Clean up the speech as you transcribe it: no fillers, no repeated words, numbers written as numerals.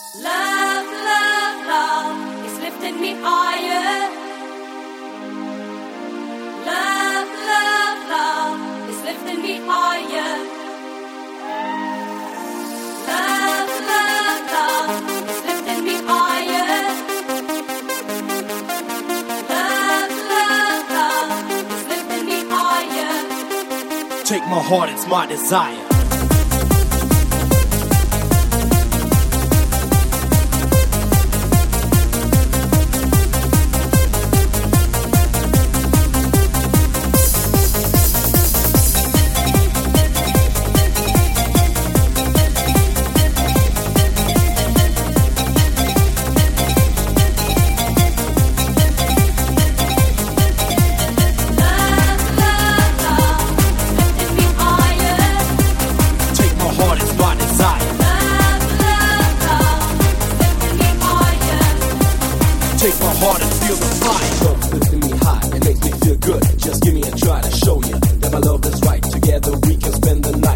Love, love, love is lifting me higher. Love, love, love is lifting me higher. Love, love, love is lifting me higher. Love, love, love is lifting me higher. Take my heart, it's my desire. Just give me a try to show you that my love is right. Together we can spend the night.